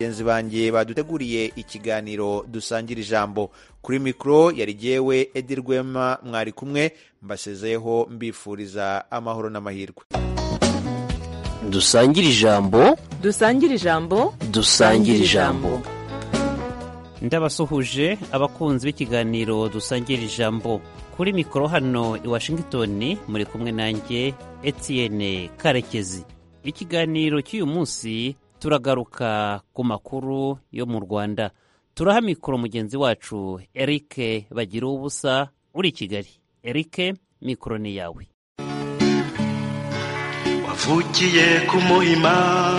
bagenzi banjye baduteguriye ikiganiro dusangira ijambo. Kuri mikoro yari jyewe Edi Rwema, mwari kumwe, mbasezeho mbifuriza amahoro n'amahirwe. Dusangira ijambo, dusangira ijambo, dusangira ijambo. Ndabasuhuje abakunzi b'ikiganiro dusangira ijambo. Kuri mikoro hano i Washington muri kumwe nanjye Etienne Karekezi. Ikiganiro cy'uyu munsi turagaruka ku makuru yo mu Rwanda. Turaha mikoro mugenzi wacu Eric Bagira ubusa uri i Kigali. Eric, mikoro ni yawe. Wavukiye ku Muhima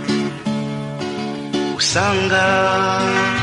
usanga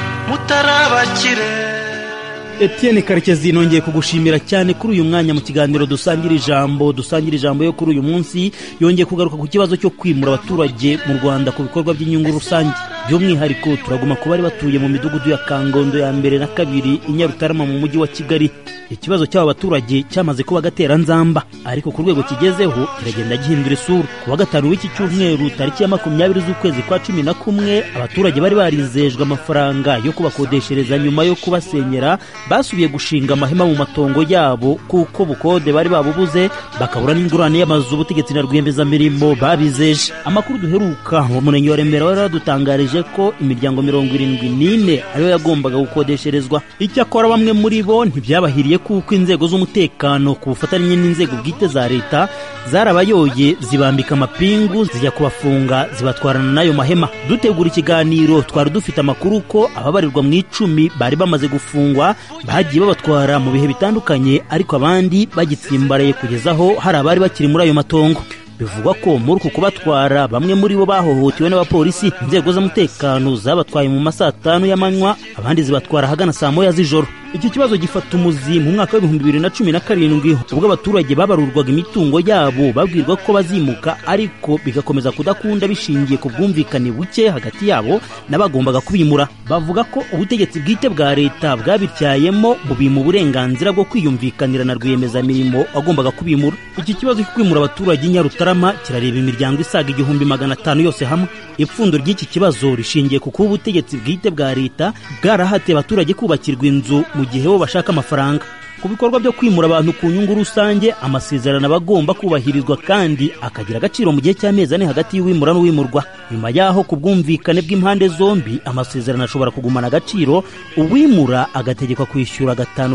mutarabakire. Etienne Karekezi nongeye kugushimira cyane kuri uyu mwanya mu kiganiro dusangira ijambo yo kuri uyu munsi. Yongeye kugaruka ku kibazo cyo kwimura abaturage mu Rwanda ku bikorwa by'inyungu rusange. By'umwihariko turaguma ku bari batuye mu midugudu ya Kangondo ya mbere na kabiri i Nyarutarama mu mujyi wa Kigali. Ikibazo cy'aba baturage cyamaze kuba gateranzamba, ariko ku rwego kigezeho kiragenda gihindura isura. Ku wa gatanu w'iki cyumweru tariki ya 20 z'ukwezi kwa 11, abaturage bari barizejwe amafaranga yo kubakodeshereza nyuma yo kubasenyera basubiye gushinga amahema mu matongo yabo kuko bukode bari babubuze, bakabura n'ingurane y'amazu ubutegetsi na rwiyemezamirimo babizeje. Amakuru duheruka mu murenge wa Remera waradutangarije ko imiryango 74 ariyo yagombaga gukodesherezwa. Icyakora bamwe muri bo ntibyabahiriye kuko inzego z'umutekano ku bufatanye n'inzego bwite za leta zarabayoye, zibambika amapingu, zijya kubafunga, zibatwarana n'ayo mahema. Dutegura ikiganiro twari dufite amakuru ko ababarirwa mu 10 bari bamaze gufungwa, bagiye babatwara mu bihe bitandukanye, ariko abandi bagitsimbaraye kugezaho hari abari bakiri muri ayo matongo. Bivugwa ko muri uku kubatwara bamwe muri bo bahohotewe n'abapolisi. Inzego z'umutekano zabatwaye mu masaa 5 y'amanywa, abandi zibatwara hagana saa 1 z'ijoro. Iki kibazo gifata umuzi mu mwaka wa 2017 ubwo abaturage babarurwaga imitungo yabo babwirwa ko bazimuka, ariko bigakomeza kudakunda bishingiye ku bwumvikane buke hagati yabo n'abagombaga kubimura. Bavuga ko ubutegetsi bwite bwa leta bwabityayemo bubima uburenganzira bwo kwiyumvikanira na rwiyemezamirimo agombaga kubimura. Iki kibazo cyo kwimura abaturage i Nyarutarama kirareba imiryango isaga 1500 yose hamwe. Ipfundo ry'iki kibazo rishingiye ku kuba ubutegetsi bwite bwa leta bwarahatiye abaturage kubakirwa inzu mu gihe bo bashaka amafaranga. Ku bikorwa byo kwimura abantu ku nyungu rusange, amasezerano abagomba kubahirizwa kandi akagira agaciro mu gihe cy'amezi 4 hagati y'uwimura n'uwimurwa. Nyuma yaho ku bwumvikane bw'impande zombi, amasezerano ashobora kugumana agaciro, uwimura agategekwa kwishyura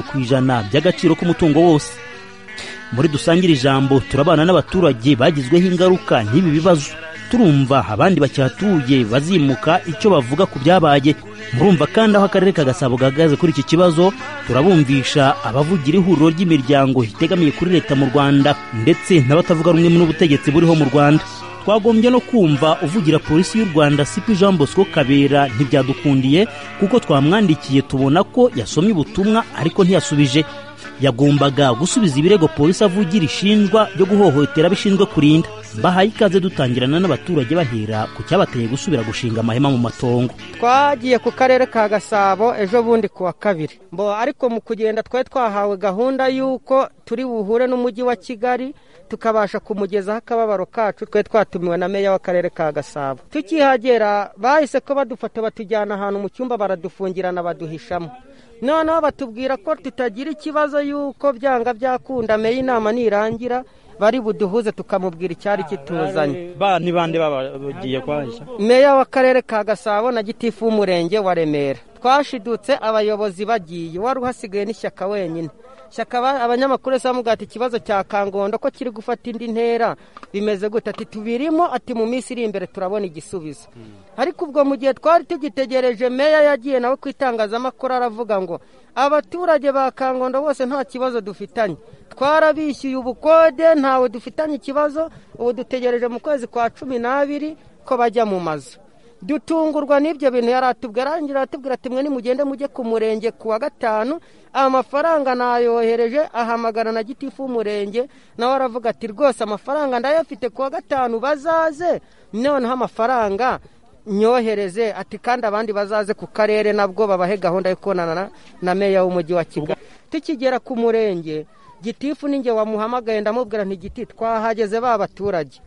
5% by'agaciro k'umutungo wose. Muri dusangira ijambo turabana n'abaturage bagizweho ingaruka n'ibi bibazo. Turumva abandi bacyatuye bazimuka icyo bavuga ku byabaye. Murumva kandi aho akarere ka Gasabo gahagaze kuri iki kibazo. Turabumvisha abavugira ihuriro ry'imiryango itegamiye kuri leta mu Rwanda ndetse n'abatavuga rumwe n'ubutegetsi buriho mu Rwanda. Twagombye no kumva uvugira polisi y'u Rwanda CP Jean Bosco Kabera, ntibyadukundiye kuko twamwandikiye tubona ko yasomye ubutumwa ariko ntiyasubije. Yagombaga gusubiza ibirego polisi avugira ishinjwa byo guhohotera bishinzwe kurinda. Bahaye ikaze dutangirana n'abaturage bahera ku cyabateye gusubira gushinga amahema mu matongo. Twagiye ku karere ka Gasabo ejo bundi ku wa 2, ariko mu kugenda twahawe gahunda y'uko turi buhure n'umujyi wa Kigali tukabasha kumugezaho akababaro kacu. Twatumiwe na meya w'akarere ka Gasabo. Tukihagera bahise ko badufata batujyana ahantu mu cyumba baradufungirana baduhishamo. Noneho batubwira ko tutagira ikibazo y'uko byanga byakunda meya inama nirangira bari buduhuze tukamubwira icyari kituzanye. Ni bande bagiye kwahisha? Meya w'akarere ka Gasabo na gitifu w'umurenge wa Remera. Twashidutse abayobozi bagiye, wari uhasigaye n'ishyaka wenyine. Shyaka abanyamakuru samugata ikibazo cya Kangondo ko kiri gufata indi ntera bimeze gute, ati tubirimo, ati mu minsi iri imbere turabona igisubizo. Ariko ubwo mu gihe twari tugitegereje, meya yagiye nawe kwitangazamakuru aravuga ngo abaturage ba Kangondo bose nta kibazo dufitanye, twarabishyuye ubukode, ntawe dufitanye ikibazo, ubu dutegereje mu kwezi kwa 12 ko bajya mu mazu. Dutungurwa n'ibyo bintu yaratubwira ati mwe nimugende mujye ku murenge ku wa 5, amafaranga nayohereje. Ahamagara na gitifu w'umurenge nawe aravuga ati rwose amafaranga ndayafite ku wa 5 bazaze, noneho amafaranga nyohereze, ati kandi abandi bazaze ku karere nabwo babahe gahunda yo konana na meya w'umujyi wa Kigali. Tukigera ku murenge, gitifu ninge wamuhamagaye ndamubwira nti giti twahageze ba baturage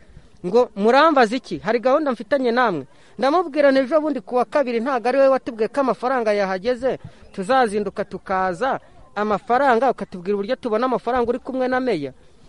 ngo murambaza iki, hari gahunda mfitanye namwe. Ndamubwira n'ejo bundi kuwa kabiri ntabwo ari we watubwiye ko amafaranga yahageze, tuzazinduka tukaza amafaranga ukatubwira uburyo tubona amafaranga uri kumwe na meya.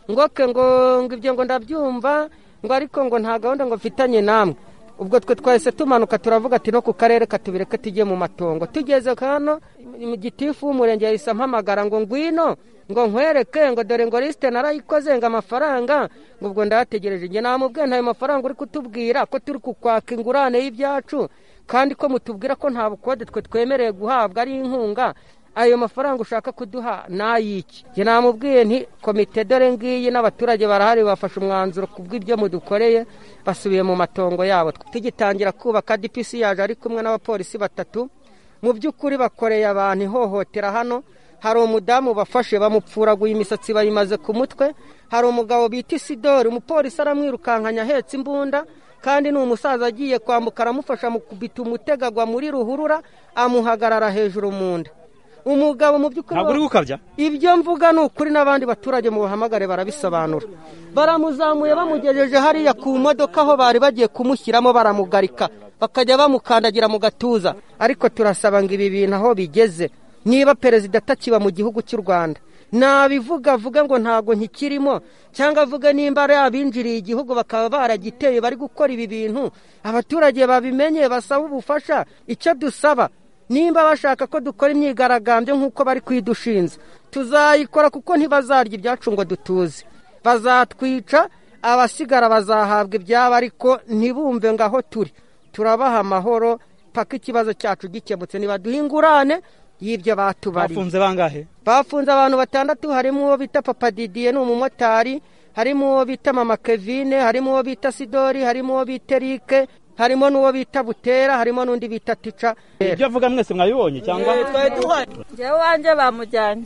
ngo ibyo ngo ndabyumva, ngo ariko ngo nta gahunda ngo mfitanye namwe. Ubwo twe twahise tumanuka turavuga ati no ku karere katubireke tujye mu matongo. Tugeze hano gitifu w'umurenge yahise ampamagara ngo ngwino ngo nkwereke ngo dore ngo lisite narayikoze ngo amafaranga, ngo ubwo ndayategereje. Njye namubwiye ntayo mafaranga uri kutubwira ko turi kukwaka ingurane y'ibyacu, kandi ko mutubwira ko nta bukode twe twemereye guhabwa ari inkunga. Ayo mafaranga ushaka kuduha nayiki? Njye namubwiye nti komite dore ngiyi n'abaturage barahari bafashe umwanzuro kubw'ibyo mudukoreye, basubiye mu matongo yabo. Tugitangira kubaka DPC yaje ari kumwe n'abapolisi 3. Mu by'ukuri bakoreye abantu ihohotera hano. Hari umudamu bafashe bamupfuraguye imisatsi bayimaze ku mutwe. Hari umugabo bita Isidori, umupolisi aramwirukankanya ahetse imbunda, kandi ni umusaza agiye kwambuka aramufasha mu kubita umutegagwa muri ruhurura, amuhagarara hejuru mu nda. Umugabo mu by'ukuri ntabwo uri gukabya. Ibyo mvuga ni ukuri, n'abandi baturage mu bahamagare barabisobanura. Baramuzamuye bamugejeje hariya ku modoka aho bari bagiye kumushyiramo, baramugarika bakajya bamukandagira mu gatuza. Ariko turasaba ngo ibi bintu aho bigeze, niba perezida atakiba mu gihugu cy'u Rwanda, nabivuga avuga ngo ntago nkikirimo, cyangwa avuga nimba ari abinjiriye igihugu bakaba baragiteye bari gukora ibi bintu, abaturage babimenye basaba ubufasha. Icyo dusaba, nimba bashaka ko dukora imyigaragambyo nk'uko bari kwidushinza, tuzayikora, kuko ntibazarya ibyacu ngo dutuze. Bazatwica, abasigara bazahabwa ibyabo, ariko ntibumve ngo aho turi turabaha amahoro paka ikibazo cyacu gikemutse. Nibaduha ingurane y'ibyo batubariye. Bafunze bangahe? Bafunze abantu 6. Harimo uwo bita Papa Didier, ni umumotari. Harimo uwo bita Mama Kevine. Harimo uwo bita Sidori. Harimo uwo bita Eric. Harimo n'uwo bita Butera. Harimo n'undi bita Tica. Ibyo avuga mwese mwabibonye cyangwa? Jewe wanje bamujyanye.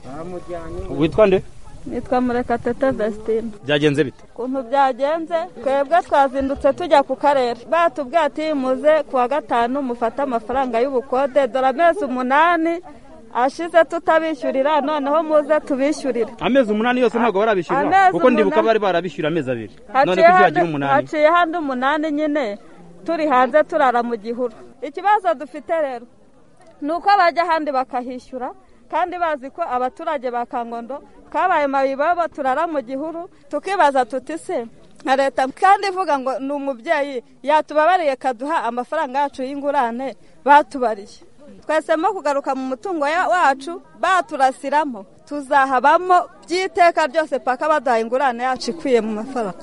Witwa nde? Nitwa Murekatete Vestine. Byagenze bite? Kuntu byagenze, twebwe twazindutse tujya ku karere. Batubwiye ati muze kuwa 5 mufata amafaranga y'ubukode, dore amezi 8 ashize tutabishyurira, noneho muze tubishyurire. Amezi 8 yose ntabwo barabishyurira, kuko ndibuka bari barabishyura amezi 2. None kuzagira 8. Haciye handi 8 nyine turi hanze turara mu gihuru. Ikibazo dufite rero nuko abajya handi bakahishyura, kandi bazi ko abaturage ba Kangondo kabaye mabibo turara mu gihuru. Tukibaza tuti se nka leta kandi ivuga ngo ni umubyeyi yatubabariye kaduha amafaranga yacu y'ingurane batubariye. Twesemo kugaruka mu mutungo wacu, baturasiramo tuzahabamo by'iteka byose paka baduha ingurane yacu ikwiye mu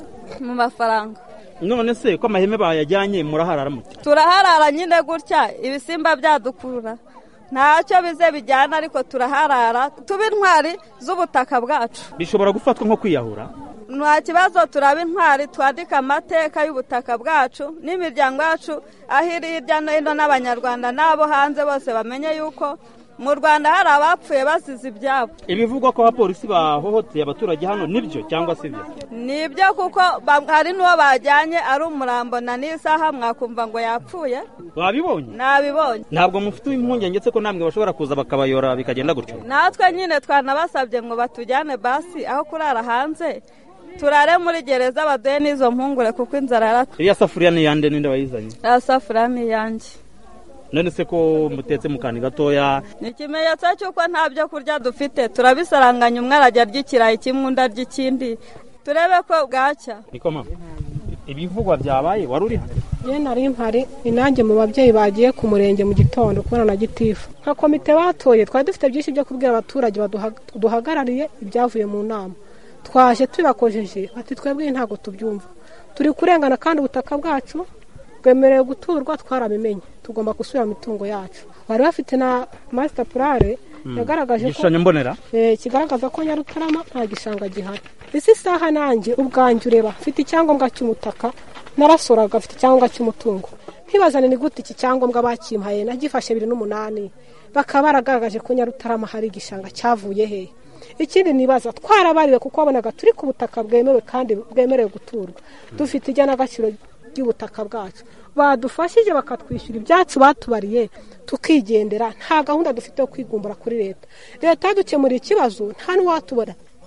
mafaranga. None se ko amaheme bayajyanye muraharara mute? Turaharara nyine gutya, ibisimba byadukurura. Ntacyo bize bijyana, ariko turaharara tuba intwari z'ubutaka bwacu. Bishobora gufatwa nko kwiyahura? Nta kibazo, turaba intwari, twandika amateka y'ubutaka bwacu n'imiryango yacu aho iri hirya no hino, n'abanyarwanda n'abo hanze bose bamenye yuko mu Rwanda hari abapfuye basize ibyabo. Ibivugwa ko abapolisi bahohoteye abaturage hano nibyo cyangwa si byo? Nibyo, kuko hari n'uwo bajyanye ari umurambo na n'isaha mwakumva ngo yapfuye. Wabibonye? Nabibonye. Ntabwo mufite impungenge se ko namwe bashobora kuza bakabayora bikagenda gutyo? Natwe nyine twanabasabye ngo batujyane basi aho kurara hanze, turare muri gereza baduhe n'izo mpungure, kuko inzara yaratwe. Iya safuriya ni yande ninde wayizanye? Ya safuriya ni yanjye. None se ko mutetse mu kani gatoya? Ni ikimenyetso cy'uko nta byo kurya dufite, turabisaranganya, umwe arajya ry'ikirayi kimwe undi arya ikindi, turebe ko bwacya. Niko mama, ibivugwa byabaye wari uri hano? Ye nari mpari, inange mu babyeyi bagiye ku murenge mu gitondo kubona na gitifu. Nka komite batoye twari dufite byinshi byo kubwira abaturage duhagarariye ibyavuye mu nama. Twaje tubakojeje ati twebwe ntago tubyumva, turi kurengana kandi ubutaka bwacu bwemerewe guturwa, twarabimenye, tugomba gusubira mu mitungo yacu. Bari bafite na master plan yagaragaje ko kigaragaza ko Nyarutarama nta gishanga gihari. Isi saha nanjye ubwanjye ureba mfite icyangombwa cy'umutaka, narasoraga mfite icyangombwa cy'umutungo. Nkibazane ni gute iki cyangombwa bakimpaye nagifashe 2008, bakaba baragaragaje ko Nyarutarama hari igishanga cyavuye he. Ikindi nibaza twarabariwe kuko wabonaga turi ku butaka bwemewe kandi bwemerewe guturwa, dufite ijyana agaciro y'ubutaka bwacu. Badufashije bakatwishyura ibyacu batubariye tukigendera, nta gahunda dufite yo kwigumbura kuri leta. Leta dukemura ikibazo nta n'uwatubara,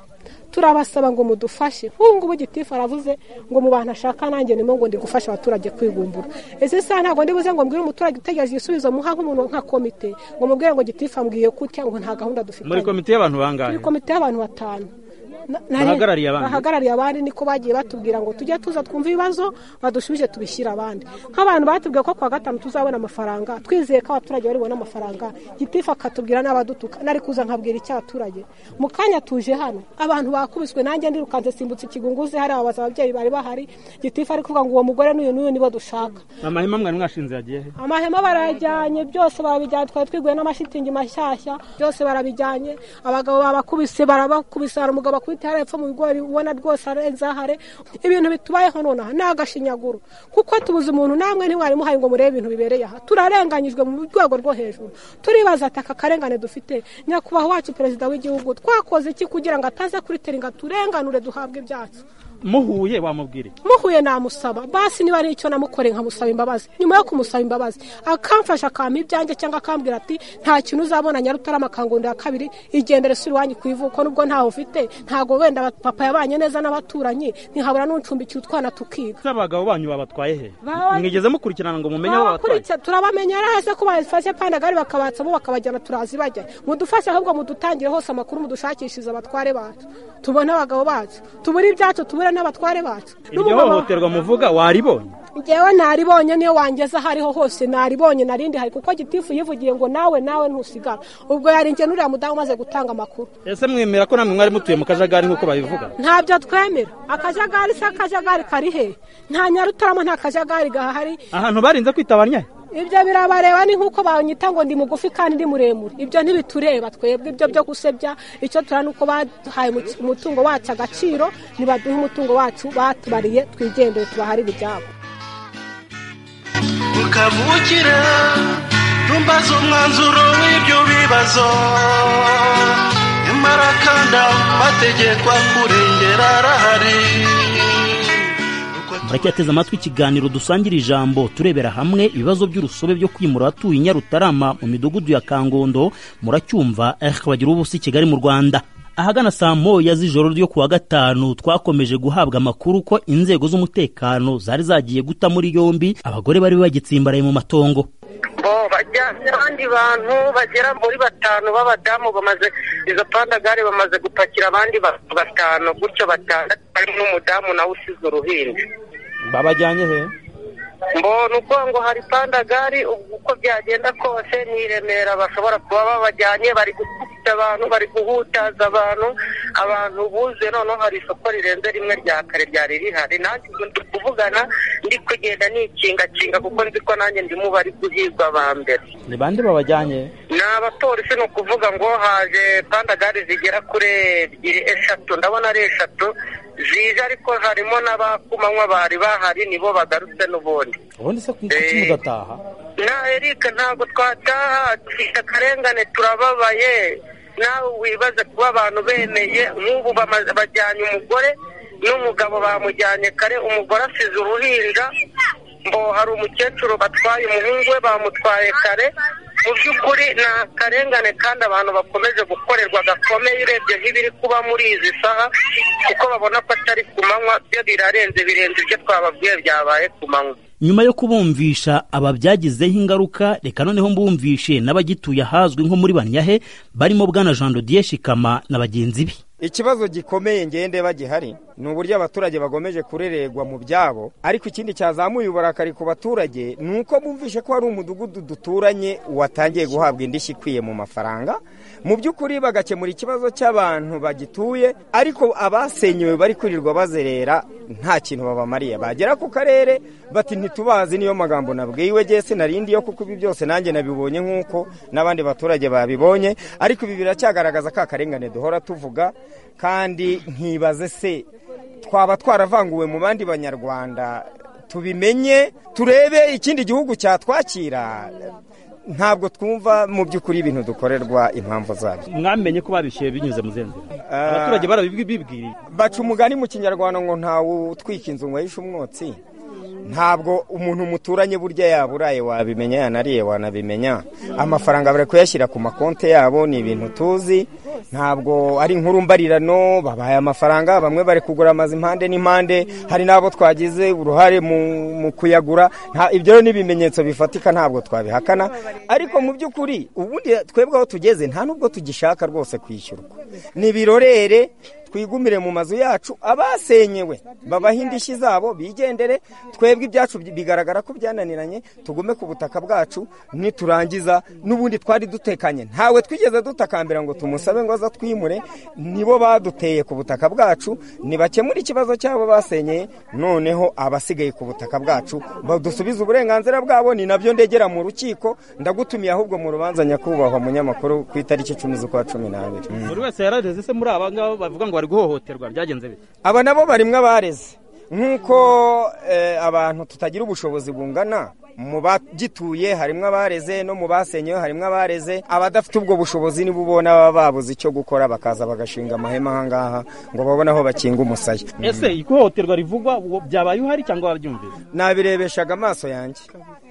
turabasaba ngo mudufashe nk'ubu ngubu gitifu aravuze ngo mu bantu ashaka nanjye nimo ngo ndi gufasha abaturage kwigumbura ese saa ntabwo ndibuze ngo mbwire umuturage utegereje igisubizo muha nk'umuntu nka komite ngo mubwire ngo gitifu ambwiye kutya ngo nta gahunda dufite muri komite y'abantu bangahe muri komite y'abantu 5 bahagarariye abandi niko bagiye batubwira ngo tujye tuza twumva ibibazo badushubije tubishyira abandi nk'abantu batubwiye ko kwa gatanu tuzabona amafaranga twizeye ko abaturage bari bubone amafaranga gitifu akatubwira n'abadutuka nari kuza nkabwira icyo abaturage mu kanya tuje hano abantu bakubiswe nanjye ndirukanze simbutse ikigunguzi hari ababaza ababyeyi bari bahari gitifu ari kuvuga ngo uwo mugore n'uyu nibo dushaka. Amahema mwari mwashinze yagiye he? Amahema barajyanye byose barabijyanye twari twiguye n'amashitingi mashyashya byose barabijyanye abagabo babakubise barabakubise hari umugabo hari epfo mu bigori ubona rwose arenzahare ibintu bitubayeho nonaha nagashinyaguro kuko tubuze umuntu namwe ntiwari muhaye ngo murebe ibintu bibereye aha turarenganyijwe mu rwego rwo hejuru turibaza ataka karengane dufite nyakubaho wacu perezida w'igihugu twakoze iki kugira ngo ataza kuri teringa turenganure duhabwe ibyacu. Muhuye wamubwire muhuye namusaba basi niba ari icyo namukore nkamusaba imbabazi nyuma yo kumusaba imbabazi akamfasha akampa ibyanjye cyangwa akambwira ati nta kintu uzabona Nyarutarama Kangondo ya 2 igendere suri wanyu kwivuko nubwo ntaho ufite ntago wenda papa yabanye neza n'abaturanyi ntihabura n'uncumbikiye utwana tukiga. Abagabo banyu babatwaye he? Mwigeze mukurikirana ngo mumenye aho babatwaye? Turabamenya araheze ko bafashe Pandagari bakabatsa bo bakabajyana turazi bajya mudufashe ahubwo mudutangire hose amakuru mudushakishiza abatware bacu tubone abagabo bacu tuburi ibyacu tubure n'abatware bacu. Iryo hohoterwa muvuga waribonye? Ngewe naribonye niyo wangeza hariho hose naribonye narindi hari kuko gitifu yivugiye ngo nawe ntusigara ubwo yari nje nuriya mudamu maze gutanga amakuru. Ese mwemera ko namwe mwari mutuye mu kajagari nkuko babivuga? Ntabyo twemera akajagari se akajagari kari he nta Nyarutarama nta kajagari gahari ahantu barinze kwitabanya ibyo birabareba ni nkuko banyita ngo ndi mugufi kandi ndi muremure ibyo ntibitureba twebwe ibyo byo gusebya icyo turana uko bahaye umutungo wacu agaciro nibaduhe umutungo wacu batubariye twigendere tubaharire ibyabo. Ukavukira numbaza umwanzuro w'ibyo bibazo imara kandi amategeko akurengera arahari. Muracyateze amatwi ikiganiro dusangira ijambo turebera hamwe ibibazo by'urusobe byo kwimura abatuye Nyarutarama mu midugudu ya Kangondo. Muracyumva bagira ubusi Kigali mu Rwanda. Ahagana saa moya z'ijoro ryo kuwa gatanu twakomeje guhabwa amakuru ko inzego z'umutekano zari zagiye guta muri yombi abagore bari bagitsimbaraye mu matongo. Bajyanye abandi bantu bagera muri 5 b'abadamu bamaze izo Pandagari bamaze gupakira abandi 5 gutyo 6 harimo n'umudamu nawe usize uruhinja. Babajyanye he? Mbona uko ngo hari Pandagari uko byagenda kose ni Remera bashobora kuba babajyanye bari gukubita abantu bari guhutaza abantu buze none hari isoko rirenze rimwe rya kare ryari rihari nanjye ndi kuvugana ndi kugenda nikinga kuko nzi ko nanjye ndimo bari guhigwa abambere. Ni bande babajyanye? Ni abapolisi no kuvuga ngo haje Pandagari zigera kuri 3 ndabona ari 3 zije ariko harimo n'abakumanywa bari bahari nibo bagarutse n'ubundi. Ubundi se kuki mudataha? Na Eric ntabwo twataha dufite akarengane turababaye nawe wibaze kuba abantu bemeye nk'ubu bajyanye umugore n'umugabo bamujyanye kare umugore asize uruhinja mbo hari umukecuru batwaye umuhungu we bamutwaye kare mu by'ukuri na karengane kandi abantu bakomeje gukorerwa gakomeye urebye nk'ibiri kuba muri izi saha kuko babona ko atari ku manywa byo birenze ibyo twababwiye byabaye ku manywa. Nyuma yo kubumvisha ababyagizeho ingaruka reka noneho mbumvishe n'abagituye ahazwi nko muri Banyahe barimo bwana Jean Dodier Shikama na bagenzi be. Ikibazo gikomeye ngende bagihari ni uburyo abaturage bagomeje kurererwa mu byabo ariko ikindi cyazamuye uburakari ku baturage nuko bumvishe ko hari umudugudu duturanye watangiye guhabwa indishyi ikwiye mu mafaranga mu by'ukuri bagakemura ikibazo cy'abantu bagituye ariko abasenyewe bari kurirwa bazerera nta kintu babamariye bagera ku karere bati ntitubazi niyo magambo nabwiwe gese narindi yo kuko ibi byose nanjye nabibonye nkuko n'abandi baturage babibonye ariko ibi biracyagaragaza ka karengane duhora tuvuga kandi nkibaze se twaba twaravanguwe mu bandi banyarwanda tubimenye turebe ikindi gihugu cyatwakira ntabwo twumva mu by'ukuri ibintu dukorerwa impamvu zabyo. Mwamenye ko babishyuye binyuze mu zenzira abaturage barabibwiriye baca umugani mu Kinyarwanda ngo ntawe utwika inzu ngo yishe umwotsi. Ntabwo umuntu muturanye burya yaburaye wabimenya yanariye wanabimenya amafaranga bari kuyashyira ku makonte yabo ni ibintu tuzi ntabwo ari inkuru mbarirano, babaye amafaranga, bamwe bari kugura amazi impande n'impande, hari n'abo twagize uruhare mu kuyagura. Ibyo ni ibimenyetso bifatika, ntabwo twabihakana, ariko mu by'ukuri ubundi twebwe aho tugeze nta nubwo tugishaka rwose kwishyurwa. Ni birorere, twigumire mu mazu yacu, abasenyewe babaha indishyi zabo bigendere, twebwe ibyacu bigaragara ko byananiranye, tugume ku butaka bwacu, niturangiza n'ubundi twari dutekanye, ntawe twigeze dutakambira ngo tumusabe ngo aza twimure, nibo baduteye ku butaka bwacu, nibakemura ikibazo cyabo basenyeye, noneho abasigaye ku butaka bwacu badusubiza uburenganzira bwabo. Ni nabyo ndegera mu rukiko, ndagutumiye ahubwo mu rubanza nyakubahwa munyamakuru ku itariki 10 z'ukwa 12. Buri wese yarareze se muri aba ngabo bavuga ngo bari guhohoterwa, byagenze bite? Aba nabo barimwe abareze, nk'uko abantu tutagira ubushobozi bungana, mu bagituye harimo abareze no mu basenyewe harimo abareze. Abadafite ubwo bushobozi nibo ubona baba babuze icyo gukora, bakaza bagashinga amahema aha ngaha ngo babone aho bakinga umusaya. Ese ihohoterwa rivugwa byabaye uhari cyangwa wabyumvise? Nabirebeshaga amaso yanjye,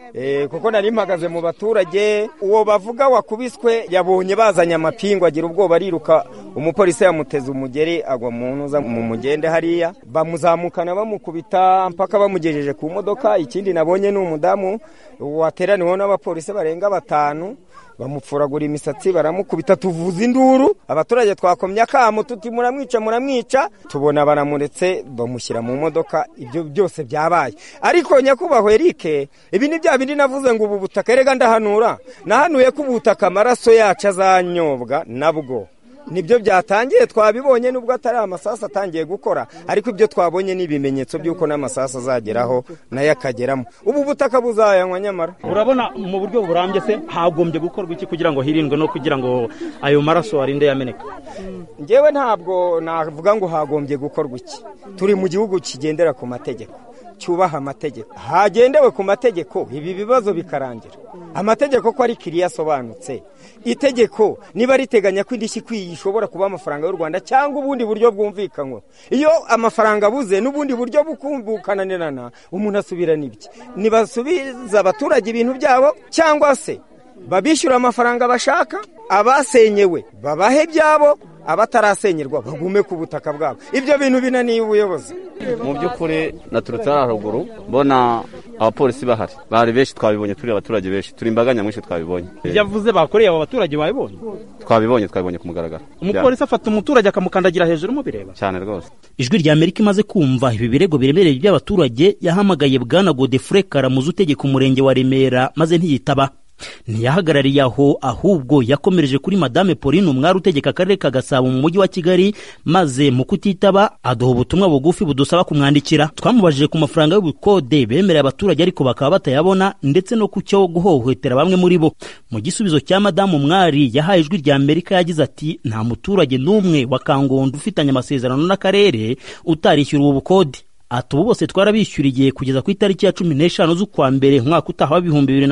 kuko nari mpagaze mu baturage. Uwo bavuga wakubiswe yabonye bazanye amapingu, agira ubwoba ariruka, umupolisi yamuteze umugeri agwa mu ntuza mu mugende hariya, bamuzamukana bamukubita mpaka bamugejeje ku modoka. Ikindi nabonye ni umudamu wateraniweho n'abapolisi barenga 5, bamupfuragura imisatsi, baramukubita, tuvuza induru, abaturage twakomye akamo tuti muramwica, tubona baramuretse, bamushyira mu modoka. Ibyo byose byabaye. Ariko nyakubahwa Eric, ibi ni bya bindi navuze ngo ubu butaka, erega ndahanura, nahanuye ko ubutaka amaraso yacu azanyobwa nabwo. Nibyo byatangiye, twabibonye nubwo atari amasasu atangiye gukora, ariko ibyo twabonye ni ibimenyetso by'uko n'amasasu azageraho nayo akageramo. Ubu butaka buzayanywa nyamara. Urabona mu buryo burambye se hagombye gukorwa iki kugira ngo hirindwe no kugira ngo ayo maraso arinde yameneka? Ngewe ntabwo navuga ngo hagombye gukorwa iki. Turi mu gihugu kigendera ku mategeko, cyubaha amategeko. Hagendewe ku mategeko ibi bibazo bikarangira. Amategeko ko ari kiriya asobanutse. Itegeko niba riteganya ko indishyi ikwiye ishobora kuba amafaranga y'u Rwanda cyangwa ubundi buryo bwumvikanywe. Iyo amafaranga abuze n'ubundi buryo bukumbukananirana, umuntu asubirana ibye. Nibasubiza abaturage ibintu byabo, cyangwa se babishyura amafaranga bashaka, abasenyewe babahe byabo, abatarasenyerwa bagume ku butaka bwabo. Ibyo bintu binaniye ubuyobozi. Mu by'ukuri naturutse haruguru mbona abapolisi bahari, bari benshi, twabibonye, turi abaturage benshi, turi imbaga nyamwinshi, twabibonye. Yavuze bakoreye abo baturage babibonye? Twabibonye ku mugaragaro. Umupolisi afata umuturage akamukandagira hejuru mu bireba cyane rwose. Ijwi rya Amerika imaze kumva ibi birego biremereye by'abaturage, yahamagaye bwana Godefroid Karamuzi utegeka umurenge wa Remera, maze ntiyitaba. Ntiyahagarariye aho, ahubwo yakomereje kuri Madame Pauline Umwari utegeka akarere ka Gasabo mu mujyi wa Kigali, maze mu kutitaba aduha ubutumwa bugufi budusaba kumwandikira. Twamubajije ku mafaranga y'ubukode bemerera abaturage ariko bakaba batayabona, ndetse no ku cyo guhohotera bamwe muri bo. Mu gisubizo cya Madame Umwari yahaye Ijwi rya Amerika yagize ati, nta muturage n'umwe wa Kangondo ufitanye amasezerano n'akarere utarishyura ubu bukode. Ati ubu bose twarabishyuriye kugeza ku itariki ya 15 z'ukwa mbere umwaka utaha wa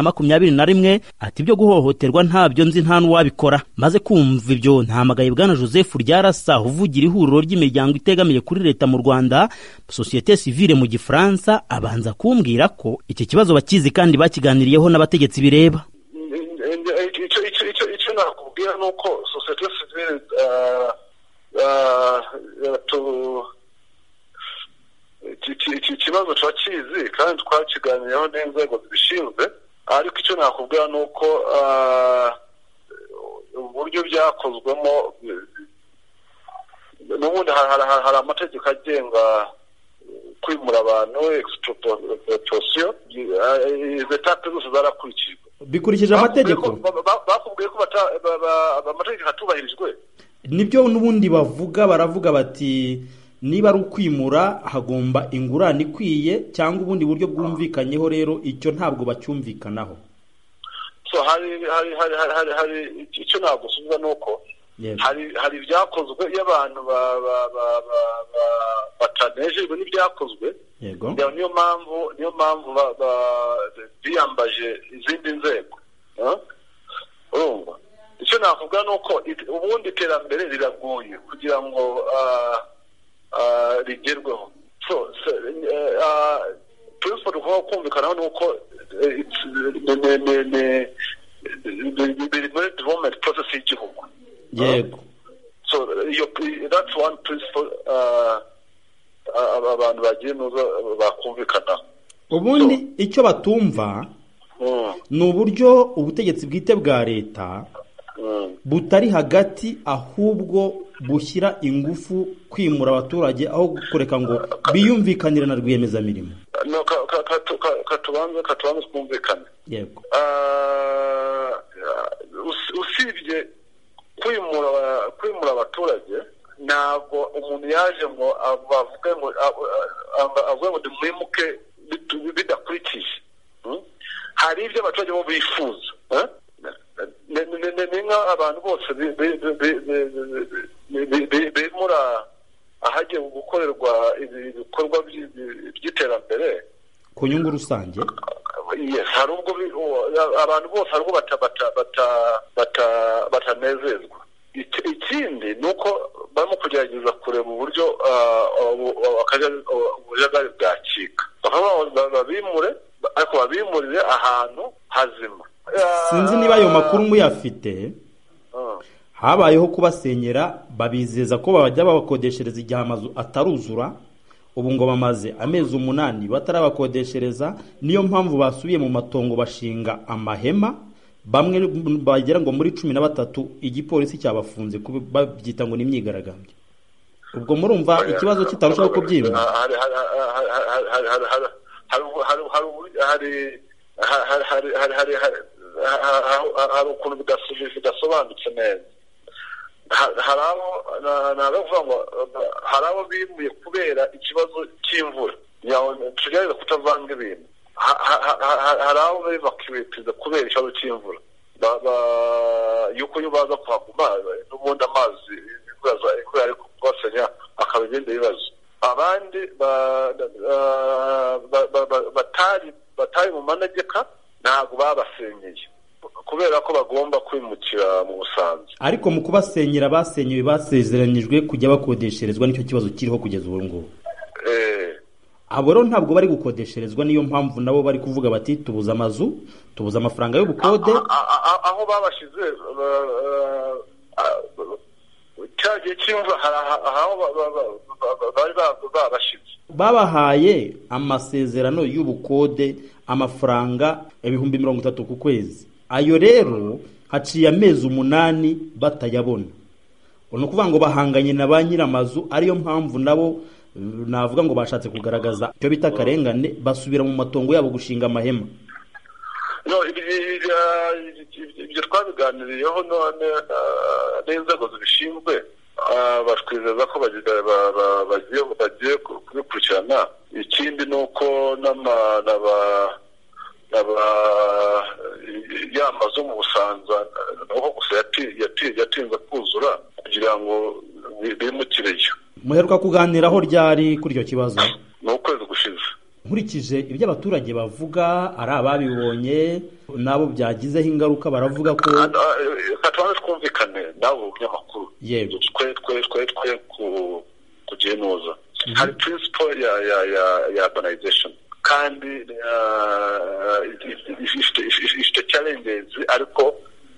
2021. Ati ibyo guhohoterwa ntabyo nzi, nta n'uwabikora. Maze kumva ibyo ntahamagaye bwana Joseph Ryarasa uvugira ihuriro ry'imiryango itegamiye kuri leta mu Rwanda, Société Civile mu Gifaransa, abanza kumbwira ko iki kibazo bakizi kandi bakiganiriyeho n'abategetsi bireba. Icyo nakubwira nuko Société Civile iki kibazo turakizi kandi twakiganiriyeho n'inzego zibishinzwe, ariko icyo nakubwira ni uko uburyo byakozwemo n'ubundi hari amategeko agenga kwimura abantu, expropriation, izo etape zose zarakurikijwe. Bikurikije amategeko? Bakubwiye ko amategeko atubahirijwe. Nibyo n'ubundi baravuga bati niba ari ukwimura hagomba ingurane ikwiye cyangwa ubundi buryo bwumvikanyeho. Rero icyo ntabwo bacyumvikanaho. So hari icyo ntabwo subiza nuko hari ibyakozwe y'abantu batanejejwe n'ibyakozwe. Yego. Niyo mpamvu biyambaje izindi nzego. Urumva? Icyo navuga nuko ubundi iterambere riragoye kugira ngo rigerweho. So principle tugomba kumvikanaho ni uko biri muri development process y'igihugu. Yego. abantu bagiye nuza bakumvikana. Ubundi icyo batumva ni uburyo ubutegetsi bwite bwa leta butari hagati, ahubwo bushyira ingufu kwimura abaturage aho kureka ngo biyumvikanire na rwiyemezamirimo. No, katubanza twumvikane. Yego. Usibye kwimura abaturage, ntabwo umuntu yaje ngo avuge ngo nimwimuke bidakurikiye. Hari ibyo abaturage bo bifuza. Ni nka abantu bose bimura ahagiye gukorerwa ibikorwa by'iterambere ku nyungu rusange. Yes, hari ubwo abantu bose hari ubwo batanezezwa. Ikindi ni uko barimo kugerageza kureba uburyo ubujagari bwacika, babimure, ariko babimurire ahantu hazima. Sinzi niba ayo makuru muyafite. Habayeho kubasenyera, babizeza ko bajya babakodeshereza igihe amazu ataruzura. Ubu ngo bamaze amezi 8 batarabakodeshereza, niyo mpamvu basubiye mu matongo bashinga amahema. Bamwe bagera ngo muri 13 igipolisi cyabafunze babyita ngo ni imyigaragambyo. Ubwo murumva ikibazo kitarushaho kubyimba. Hari ukuntu bidasobanutse neza. Hari abo bimuye kubera ikibazo cy'imvura, tugerageza kutavanga ibintu. Hari abo bibakibitiza kubera ikibazo cy'imvura, yuko iyo baza kuhaguma n'ubundi amazi imvura ari kubasenya akaba igenda ibibazo. Abandi batari mu manegeka ntabwo babasenyeye kubera ko bagomba kwimukira mu Busanza. Ariko mu kubasenyera basenyewe basezeranyijwe kujya bakodesherezwa, nicyo kibazo kiriho kugeza ubu ngubu. Abo rero ntabwo bari gukodesherezwa, niyo mpamvu nabo bari kuvuga bati tubuza amazu, tubuza amafaranga y'ubukode. Aho babashize cyagiye cyimvura aho bari babashize. Babahaye amasezerano y'ubukode amafaranga 30,000 ku kwezi. Ayo rero haciye amezi 8 batayabona. Uno kuvuga ngo bahanganye na ba nyiramazu, ariyo mpamvu nabo navuga ngo bashatse kugaragaza icyo bita karengane, basubira mu matongo yabo gushinga amahema. No, ibyo twabiganiriyeho n'inzego zibishinzwe, batwizeza ko bagiye kubikurikirana. Ikindi ni uko y'amazu mu Busanza naho gusa yatinze kuzura kugira ngo bimukireyo. Muheruka kuganiraho ryari kuri icyo kibazo? Ni ukwezi gushize. Nkurikije ibyo abaturage bavuga, ari ababibonye nabo byagizeho ingaruka, baravuga ko katubanze twumvikane nabo binyamakuru. Yego, twe kugenuza. Hari principle ya urbanization, kandi ifite challenges, ariko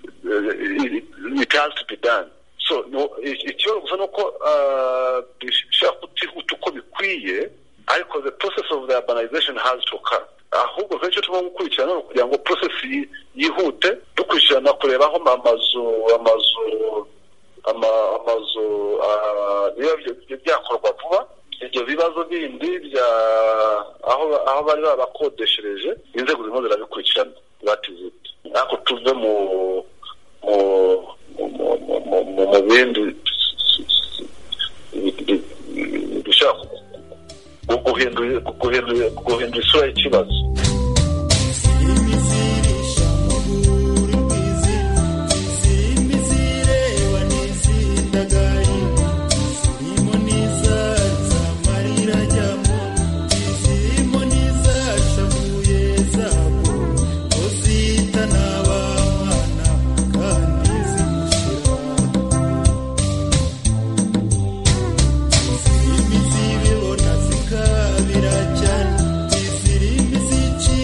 it has to be done. So ikibazo gusa nuko bishaka kutihuta uko bikwiye, ariko the process of the urbanization has to occur. Ahubwo venture tuba gukurikirana kugira ngo process yihute, dukurikirana kureba aho amazu byakorwa vuba, ibyo bibazo bindi bya aho bari babakodeshereje, inzego zimwe zirabikurikirana batizite. Ariko tuve mu bindi dushaka guhindura isura y'ikibazo. Zirimi zibibona zikabira cyane, zirimi zici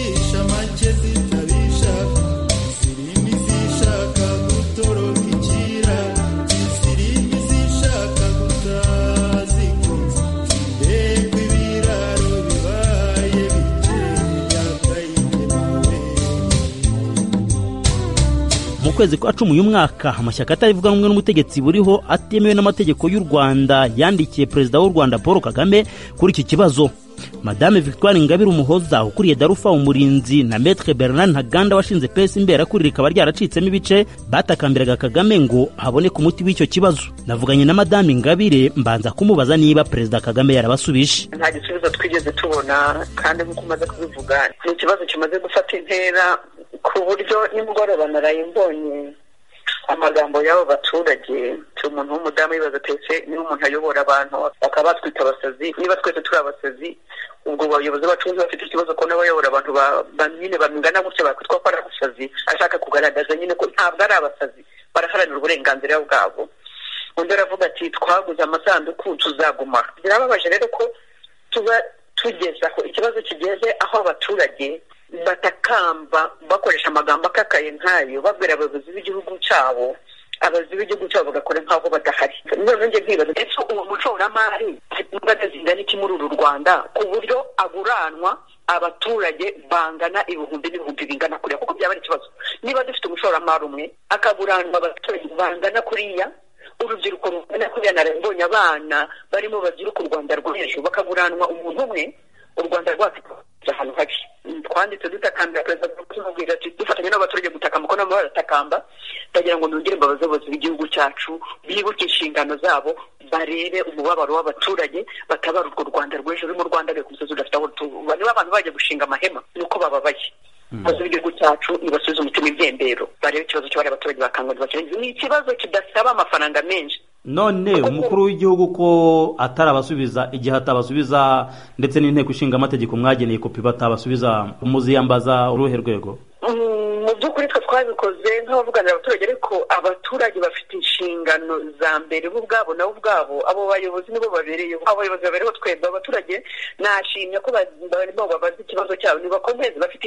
kwezi kwa 10 uyu mwaka amashyaka atavuga rumwe n'umutegetsi buriho atemewe n'amategeko y'u Rwanda yandikiye perezida w'u Rwanda Paul Kagame kuri iki kibazo. Madame Victoire Ingabire Umuhoza ukuriye Darufa Umurinzi na Maître Bernard Ntaganda washinze PS Imbera kuri rikaba ryaracitsemo ibice batakambiraga Kagame ngo habone ku muti w'icyo kibazo. Navuganye na Madame Ingabire mbanza kumubaza niba perezida Kagame yarabasubije. Nta gisubizo twigeze tubona kandi nk'uko umaze kubivuga ni ikibazo kimaze gufata intera ku buryo nimugoroba narayimbonye amagambo y'abo baturage cy'umuntu w'umudamu yibaza tese niba umuntu ayobora abantu bakaba batwita abasazi niba twese turi abasazi ubwo abayobozi bacu bafite ikibazo ko n'abayobora abantu nyine bangana gutya bakwitwa ko ari abasazi ashaka kugaragaza nyine ko ntabwo ari abasazi baraharanira uburenganzira bwabo. Undi aravuga ati twaguze amasanduku tuzaguma. Birababaje rero ko tuba tugeza ko ikibazo kigeze aho abaturage batakamba bakoresha amagambo akakaye nkayo babwira abayobozi b'igihugu cyabo abayobozi b'igihugu cyabo bagakora nk'aho badahari. None nje nkibaza ese uwo mushoramari imbaraga zingana iki muri uru Rwanda ku buryo aguranwa abaturage bangana ibihumbi n'ibihumbi bingana kuriya kuko byaba ari ikibazo. Niba dufite umushoramari umwe akaguranwa abaturage bangana kuriya urubyiruko rungana kuriya narembonye abana barimo babyiruka u Rwanda rwo hejuru bakaguranwa umuntu umwe u Rwanda rwacu ahantu habi. Twanditse dutakambira perezida kumubwira ati dufatanye n'abaturage gutaka muko nabo baratakamba bagira ngo nongere imbabazi z'abayobozi b'igihugu cyacu bibuke inshingano zabo barebe umubabaro w'abaturage batabara urwo Rwanda rw'ejo mu Rwanda rwe kumusozi udafite aho bane abantu baje gushinga amahema nuko bababaye. Abayobozi b'igihugu cyacu ibasubiza umutima ibyembero barebe ikibazo cy'abari abaturage bakangwa bakeneye ni ikibazo kidasaba amafaranga menshi. None umukuru w'igihugu ko atarabasubiza igihe atabasubiza ndetse n'inteko ishinga amategeko mwageneye kopi batabasubiza umuziyambaza uruhe rwego? Mu by'ukuri twe twabikoze nk'abavuganira abaturage ariko abaturage bafite inshingano za mbere bo ubwabo nabo ubwabo abo bayobozi nibo babereyeho abayobozi babereyeho twebwe abaturage nashimye ko barimo babaza ikibazo cyabo nibakomeze bafite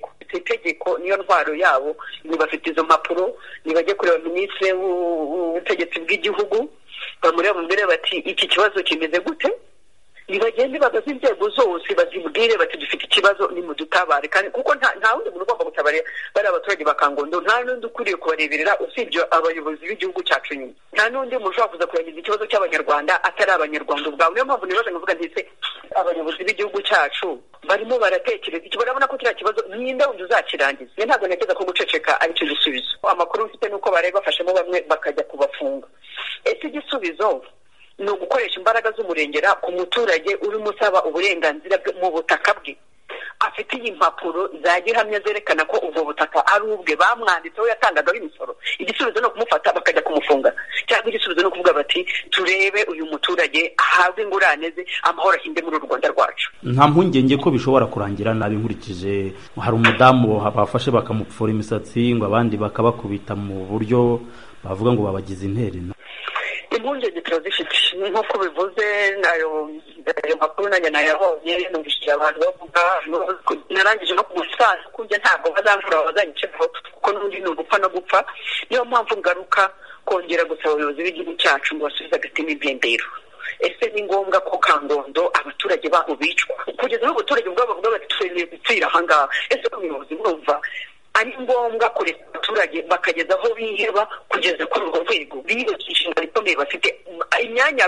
itegeko niyo ntwaro yabo nibafite izo mpapuro nibajye kureba minisitiri w'ubutegetsi bw'igihugu bamureba mbere bati iki kibazo kimeze gute nibagende babaze inzego zose bazibwire bati dufite ikibazo nimudutabare kandi kuko nta wundi muntu ugomba gutabara bari abaturage bakangondo nta n'undi ukuriye kubareberera usibye abayobozi b'igihugu cyacu nyine nta n'undi muntu ushobora kuza kurangiza ikibazo cy'abanyarwanda atari abanyarwanda ubwabo. Niyo mpamvu nibaza nkavuga ntise abayobozi b'igihugu cyacu barimo baratekereza iki barabona ko kiriya kibazo ninde wundi uzakirangiza. Niyo ntabwo ntekereza ko guceceka ari cyo gisubizo. Amakuru mfite nuko bari bafashemo bamwe bakajya kubafunga. Ese igisubizo ni ugukoresha imbaraga z'umurengera ku muturage urimo usaba uburenganzira mu butaka bwe afite impapuro za gihamya zerekana ko ubwo butaka ari ubwe bamwanditseho yatangagaho imisoro. Igisubizo no kumufata bakajya kumufunga cyangwa igisubizo no kuvuga bati turebe uyu muturage ahabwe ingurane ze amahoro ahinde muri u Rwanda rwacu. Nta mpungenge ko bishobora kurangira nabi nkurikije hari umudamu bafashe bakamupfura imisatsi ngo abandi bakabakubita mu buryo bavuga ngo babagize interina. Impungenge turazifite nk'uko bivuze ayo makuru nanjye nayabonye numvishije abantu bavuga narangije no kumusanza kunjye ntabwo bazamvura bazanyiceho kuko n'undi ni ugupfa no gupfa. Niyo mpamvu ngaruka kongera gusaba abayobozi b'igihugu cyacu ngo basubize agatima ibyembero. Ese ni ngombwa ko Kangondo abaturage baho bicwa kugeza n'ubu abaturage ubwabo bavuga bati twemeye gupfira ahangaha? Ese umuyobozi mwumva ari ngombwa kureka abaturage bakageza aho biheba kugeza kuri urwo rwego biyubakisha inshingano ikomeye bafite imyanya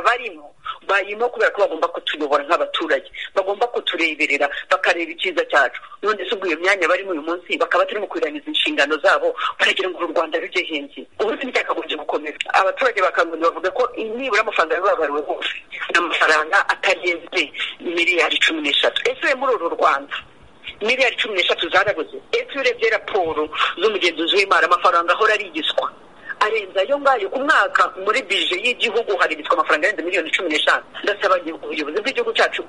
barimo kubera ko bagomba kutuyobora nk'abaturage bagomba kutureberera bakareba icyiza cyacu. None se ubwo iyo myanya barimo uyu munsi bakaba turimo kurangiza inshingano zabo baragira ngo u Rwanda rujye henze ubundi nticyakagombye gukomeza. Abaturage bakangurira bavuga ko nibura amafaranga babariwe hose n'amafaranga atarenze miliyari 13. Ese muri uru Rwanda miliyari 13 zarabuze? Ese urebye raporo z'umugenzuzi w'imari amafaranga ahora arigiswa arenza ayo ngayo ku mwaka muri bije y'igihugu harigitswa amafaranga arenze miliyoni 15. Ndasaba ubuyobozi bw'igihugu cyacu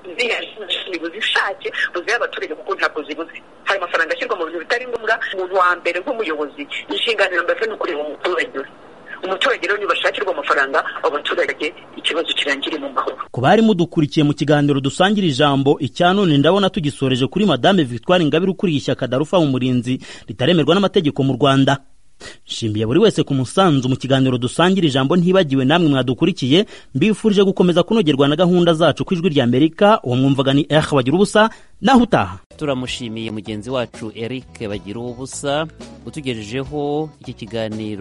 buzishake buzihe abaturage kuko ntabwo zibuze. Hari amafaranga ashyirwa mu bintu bitari ngombwa. Umuntu wa mbere nk'umuyobozi inshingano mbese ni ukureba umuturage rero nibashakirwa amafaranga abaturage ikibazo kirangire mu mahoro. Ku bari mudukurikiye mu kiganiro dusangira ijambo icyanone ndabona tugisoreje kuri Madame Victoire Ingabire ukuriye ishyaka Darufa Umurinzi ritaremerwa n'amategeko mu Rwanda. Nshimiye buri wese ku musanzu mu kiganiro dusangira ijambo, ntibagiwe namwe mwadukurikiye. Mbifurije gukomeza kunogerwa na gahunda zacu ku Ijwi ry'Amerika. Uwo mwumvaga ni Bagira ubusa, naho utaha. Turamushimiye mugenzi wacu Eric Bagira ubusa utugejejeho iki kiganiro.